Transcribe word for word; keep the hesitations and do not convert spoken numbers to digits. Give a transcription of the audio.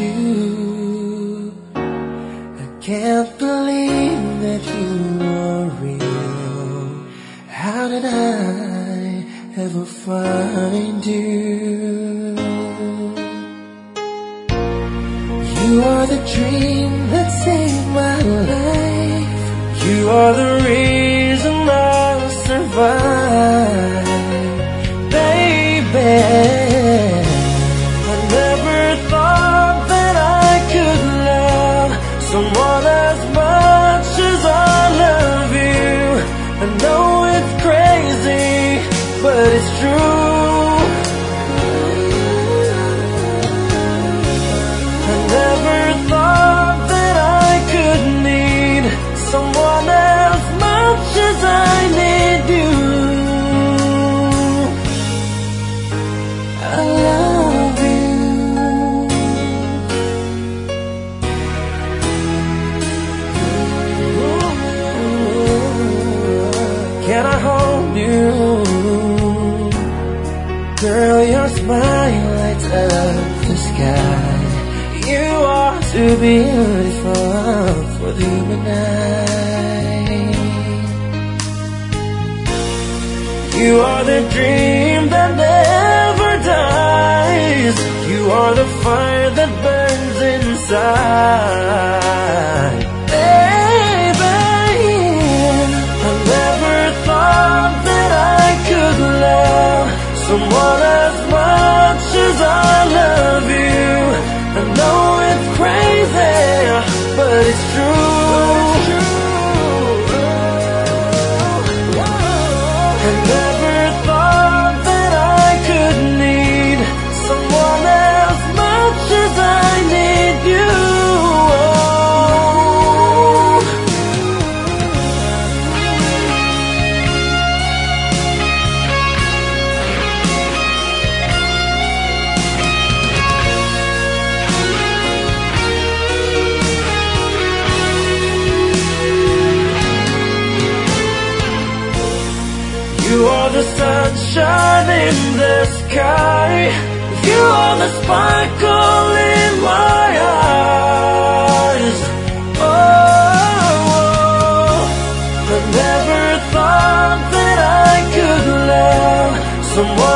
you. I can't believe that you are real. How did I ever find you? You are the dream that saved my life. You are the reason I survive, baby. I never thought that I could love someone as much as I love you. I know it's crazy, but it's true. I never thought that I could need someone as much as I need you. I love you. Can I hold you? Girl, your smile lights up the sky. You are too beautiful for the human eye. You are the dream that never dies. You are the fire that burns inside, baby. I never thought that I could love someone as much as I love you. I know it's crazy, but it's true. I never thought that I could need someone as much as I need you. You are the sunshine in the sky. You are the sparkle in my eyes. Oh, I never thought that I could love someone